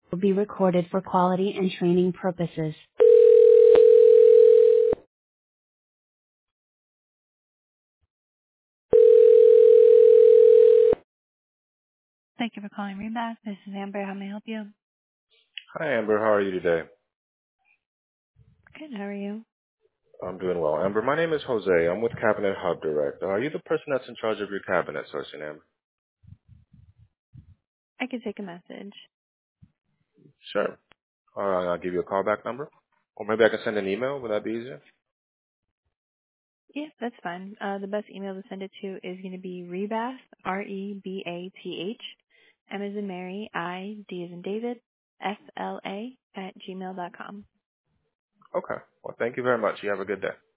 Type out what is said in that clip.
will be recorded for quality and training purposes. Thank you for calling Rebath. This is Amber. How may I help you? Hi, Amber. How are you today? Good. How are you? I'm doing well. Amber, my name is Jose. I'm with Cabinet Hub Direct. Are you the person that's in charge of your cabinet sourcing, Amber? I can take a message. Sure. All right, I'll give you a callback number. Or maybe I can send an email. Would that be easier? Yeah, that's fine. The best email to send it to is going to be Rebath, Rebath, M as in Mary, I, D as in David, FLA @gmail.com. Okay. Well, thank you very much. You have a good day.